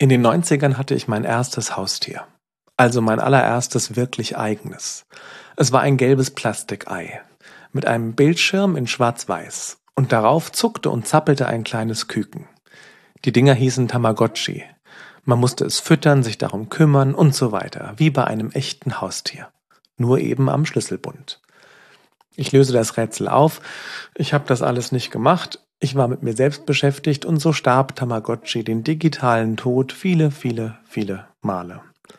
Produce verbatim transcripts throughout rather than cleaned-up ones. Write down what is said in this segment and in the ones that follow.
In den Neunzigern hatte ich mein erstes Haustier. Also mein allererstes wirklich eigenes. Es war ein gelbes Plastikei mit einem Bildschirm in Schwarz-Weiß und darauf zuckte und zappelte ein kleines Küken. Die Dinger hießen Tamagotchi. Man musste es füttern, sich darum kümmern und so weiter, wie bei einem echten Haustier. Nur eben am Schlüsselbund. Ich löse das Rätsel auf. Ich habe das alles nicht gemacht. Ich war mit mir selbst beschäftigt und so starb Tamagotchi den digitalen Tod viele, viele, viele Male.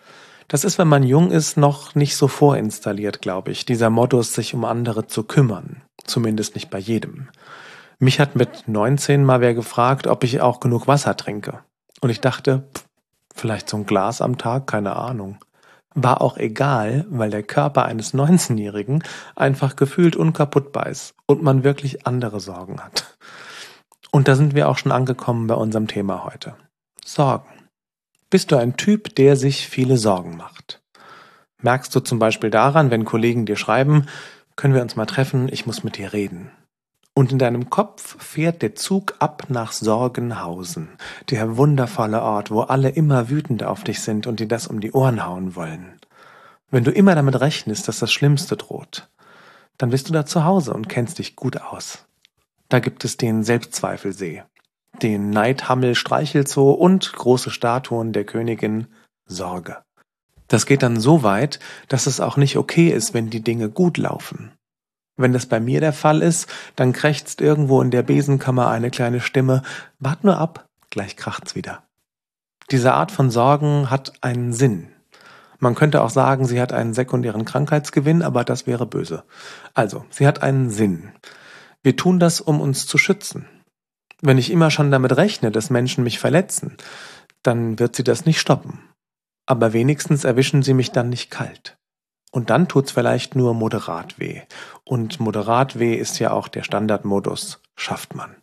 Das ist, wenn man jung ist, noch nicht so vorinstalliert, glaube ich, dieser Modus, sich um andere zu kümmern. Zumindest nicht bei jedem. Mich hat mit neunzehn mal wer gefragt, ob ich auch genug Wasser trinke. Und ich dachte, pff, vielleicht so ein Glas am Tag, keine Ahnung. War auch egal, weil der Körper eines neunzehnjährigen einfach gefühlt unkaputtbar ist und man wirklich andere Sorgen hat. Und da sind wir auch schon angekommen bei unserem Thema heute. Sorgen. Bist du ein Typ, der sich viele Sorgen macht? Merkst du zum Beispiel daran, wenn Kollegen dir schreiben, können wir uns mal treffen, ich muss mit dir reden. Und in deinem Kopf fährt der Zug ab nach Sorgenhausen, der wundervolle Ort, wo alle immer wütend auf dich sind und dir das um die Ohren hauen wollen. Wenn du immer damit rechnest, dass das Schlimmste droht, dann bist du da zu Hause und kennst dich gut aus. Da gibt es den Selbstzweifelsee, den Neidhammel-Streichelzoo und große Statuen der Königin Sorge. Das geht dann so weit, dass es auch nicht okay ist, wenn die Dinge gut laufen. Wenn das bei mir der Fall ist, dann krächzt irgendwo in der Besenkammer eine kleine Stimme, wart nur ab, gleich kracht's wieder. Diese Art von Sorgen hat einen Sinn. Man könnte auch sagen, sie hat einen sekundären Krankheitsgewinn, aber das wäre böse. Also, sie hat einen Sinn. Wir tun das, um uns zu schützen. Wenn ich immer schon damit rechne, dass Menschen mich verletzen, dann wird sie das nicht stoppen. Aber wenigstens erwischen sie mich dann nicht kalt. Und dann tut's vielleicht nur moderat weh. Und moderat weh ist ja auch der Standardmodus, schafft man.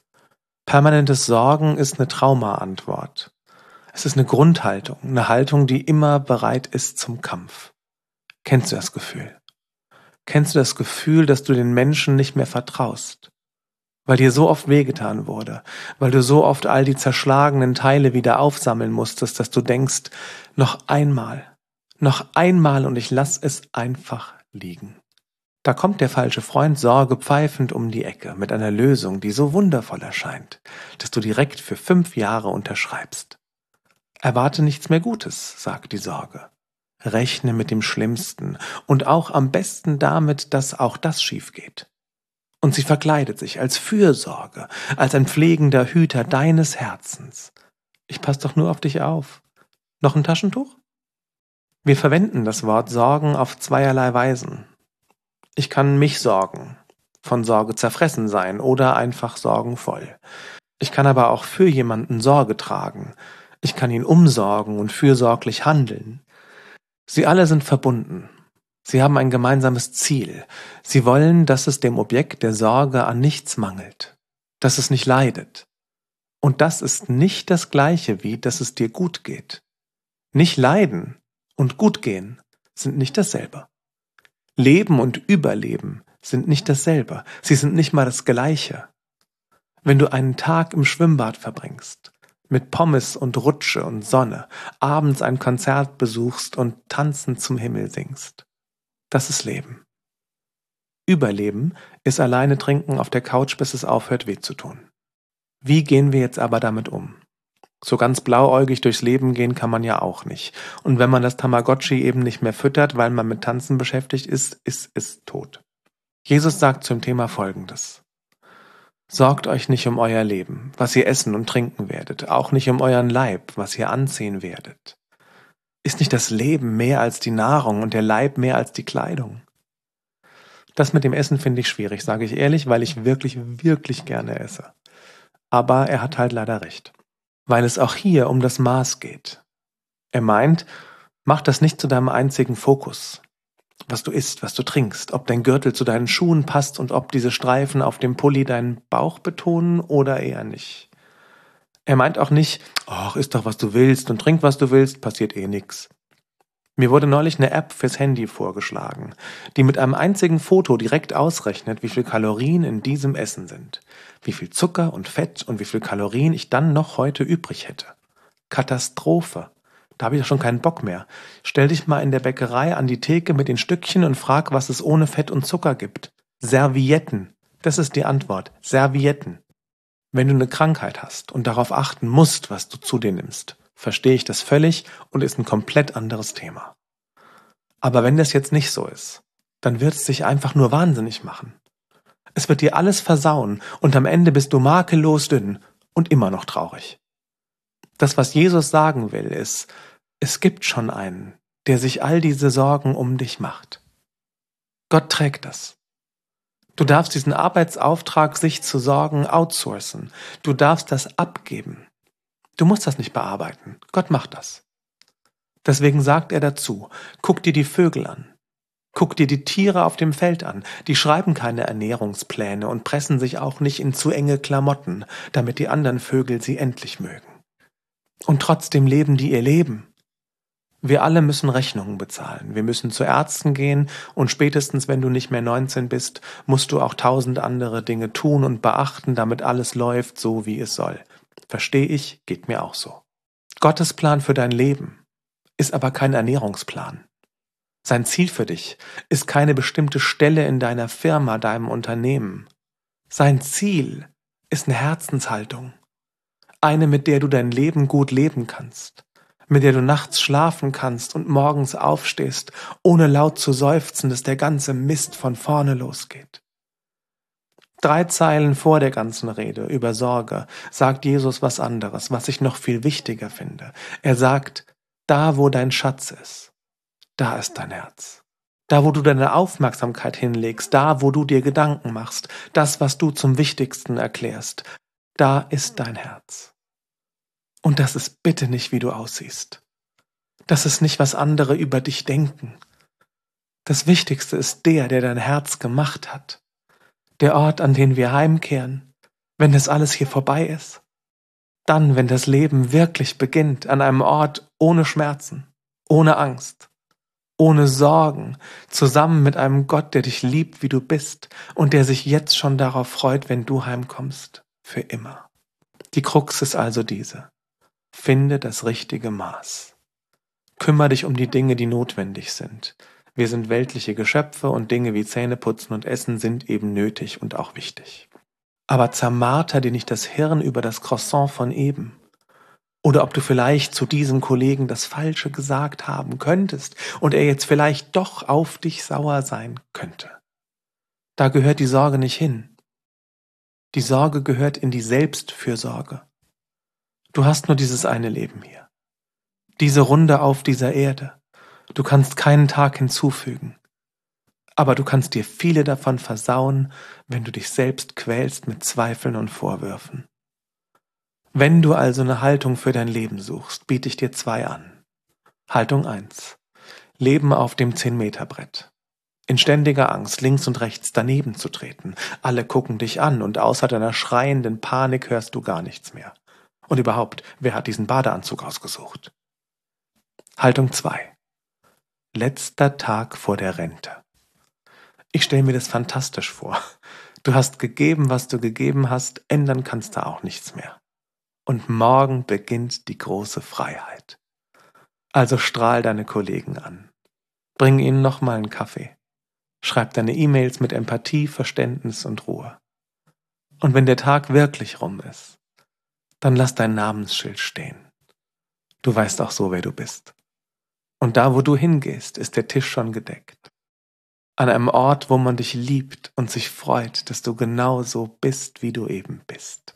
Permanentes Sorgen ist eine Traumaantwort. Es ist eine Grundhaltung, eine Haltung, die immer bereit ist zum Kampf. Kennst du das Gefühl? Kennst du das Gefühl, dass du den Menschen nicht mehr vertraust? Weil dir so oft wehgetan wurde, weil du so oft all die zerschlagenen Teile wieder aufsammeln musstest, dass du denkst, noch einmal, noch einmal und ich lass es einfach liegen. Da kommt der falsche Freund Sorge pfeifend um die Ecke mit einer Lösung, die so wundervoll erscheint, dass du direkt für fünf Jahre unterschreibst. Erwarte nichts mehr Gutes, sagt die Sorge. Rechne mit dem Schlimmsten und auch am besten damit, dass auch das schief geht. Und sie verkleidet sich als Fürsorge, als ein pflegender Hüter deines Herzens. Ich pass doch nur auf dich auf. Noch ein Taschentuch? Wir verwenden das Wort Sorgen auf zweierlei Weisen. Ich kann mich sorgen, von Sorge zerfressen sein oder einfach sorgenvoll. Ich kann aber auch für jemanden Sorge tragen. Ich kann ihn umsorgen und fürsorglich handeln. Sie alle sind verbunden. Sie haben ein gemeinsames Ziel. Sie wollen, dass es dem Objekt der Sorge an nichts mangelt, dass es nicht leidet. Und das ist nicht das Gleiche wie, dass es dir gut geht. Nicht leiden und gut gehen sind nicht dasselbe. Leben und Überleben sind nicht dasselbe. Sie sind nicht mal das Gleiche. Wenn du einen Tag im Schwimmbad verbringst, mit Pommes und Rutsche und Sonne, abends ein Konzert besuchst und tanzend zum Himmel singst, das ist Leben. Überleben ist alleine trinken auf der Couch, bis es aufhört weh zu tun. Wie gehen wir jetzt aber damit um? So ganz blauäugig durchs Leben gehen kann man ja auch nicht. Und wenn man das Tamagotchi eben nicht mehr füttert, weil man mit Tanzen beschäftigt ist, ist es tot. Jesus sagt zum Thema Folgendes. Sorgt euch nicht um euer Leben, was ihr essen und trinken werdet, auch nicht um euren Leib, was ihr anziehen werdet. Ist nicht das Leben mehr als die Nahrung und der Leib mehr als die Kleidung? Das mit dem Essen finde ich schwierig, sage ich ehrlich, weil ich wirklich, wirklich gerne esse. Aber er hat halt leider recht. Weil es auch hier um das Maß geht. Er meint, mach das nicht zu deinem einzigen Fokus. Was du isst, was du trinkst, ob dein Gürtel zu deinen Schuhen passt und ob diese Streifen auf dem Pulli deinen Bauch betonen oder eher nicht. Er meint auch nicht, ach, iss doch, was du willst und trink, was du willst, passiert eh nix. Mir wurde neulich eine App fürs Handy vorgeschlagen, die mit einem einzigen Foto direkt ausrechnet, wie viel Kalorien in diesem Essen sind, wie viel Zucker und Fett und wie viel Kalorien ich dann noch heute übrig hätte. Katastrophe. Da habe ich doch schon keinen Bock mehr. Stell dich mal in der Bäckerei an die Theke mit den Stückchen und frag, was es ohne Fett und Zucker gibt. Servietten. Das ist die Antwort. Servietten. Wenn du eine Krankheit hast und darauf achten musst, was du zu dir nimmst, verstehe ich das völlig und ist ein komplett anderes Thema. Aber wenn das jetzt nicht so ist, dann wird es dich einfach nur wahnsinnig machen. Es wird dir alles versauen und am Ende bist du makellos dünn und immer noch traurig. Das, was Jesus sagen will, ist, es gibt schon einen, der sich all diese Sorgen um dich macht. Gott trägt das. Du darfst diesen Arbeitsauftrag, sich zu sorgen, outsourcen. Du darfst das abgeben. Du musst das nicht bearbeiten. Gott macht das. Deswegen sagt er dazu, guck dir die Vögel an. Guck dir die Tiere auf dem Feld an. Die schreiben keine Ernährungspläne und pressen sich auch nicht in zu enge Klamotten, damit die anderen Vögel sie endlich mögen. Und trotzdem leben die ihr Leben. Wir alle müssen Rechnungen bezahlen. Wir müssen zu Ärzten gehen und spätestens, wenn du nicht mehr neunzehn bist, musst du auch tausend andere Dinge tun und beachten, damit alles läuft so, wie es soll. Verstehe ich, geht mir auch so. Gottes Plan für dein Leben ist aber kein Ernährungsplan. Sein Ziel für dich ist keine bestimmte Stelle in deiner Firma, deinem Unternehmen. Sein Ziel ist eine Herzenshaltung. Eine, mit der du dein Leben gut leben kannst. Mit der du nachts schlafen kannst und morgens aufstehst, ohne laut zu seufzen, dass der ganze Mist von vorne losgeht. Drei Zeilen vor der ganzen Rede über Sorge sagt Jesus was anderes, was ich noch viel wichtiger finde. Er sagt, da wo dein Schatz ist, da ist dein Herz. Da wo du deine Aufmerksamkeit hinlegst, da wo du dir Gedanken machst, das, was du zum Wichtigsten erklärst, da ist dein Herz. Und das ist bitte nicht, wie du aussiehst. Das ist nicht, was andere über dich denken. Das Wichtigste ist der, der dein Herz gemacht hat. Der Ort, an den wir heimkehren, wenn das alles hier vorbei ist. Dann, wenn das Leben wirklich beginnt, an einem Ort ohne Schmerzen, ohne Angst, ohne Sorgen, zusammen mit einem Gott, der dich liebt, wie du bist und der sich jetzt schon darauf freut, wenn du heimkommst, für immer. Die Krux ist also diese. Finde das richtige Maß. Kümmer dich um die Dinge, die notwendig sind. Wir sind weltliche Geschöpfe und Dinge wie Zähneputzen und Essen sind eben nötig und auch wichtig. Aber zermarter dir nicht das Hirn über das Croissant von eben. Oder ob du vielleicht zu diesem Kollegen das Falsche gesagt haben könntest und er jetzt vielleicht doch auf dich sauer sein könnte. Da gehört die Sorge nicht hin. Die Sorge gehört in die Selbstfürsorge. Du hast nur dieses eine Leben hier. Diese Runde auf dieser Erde. Du kannst keinen Tag hinzufügen. Aber du kannst dir viele davon versauen, wenn du dich selbst quälst mit Zweifeln und Vorwürfen. Wenn du also eine Haltung für dein Leben suchst, biete ich dir zwei an. Haltung eins. Leben auf dem zehn-Meter-Brett. In ständiger Angst, links und rechts daneben zu treten. Alle gucken dich an und außer deiner schreienden Panik hörst du gar nichts mehr. Und überhaupt, wer hat diesen Badeanzug ausgesucht? Haltung zwei. Letzter Tag vor der Rente. Ich stelle mir das fantastisch vor. Du hast gegeben, was du gegeben hast, ändern kannst du auch nichts mehr. Und morgen beginnt die große Freiheit. Also strahl deine Kollegen an. Bring ihnen nochmal einen Kaffee. Schreib deine E-Mails mit Empathie, Verständnis und Ruhe. Und wenn der Tag wirklich rum ist, dann lass dein Namensschild stehen. Du weißt auch so, wer du bist. Und da, wo du hingehst, ist der Tisch schon gedeckt. An einem Ort, wo man dich liebt und sich freut, dass du genau so bist, wie du eben bist.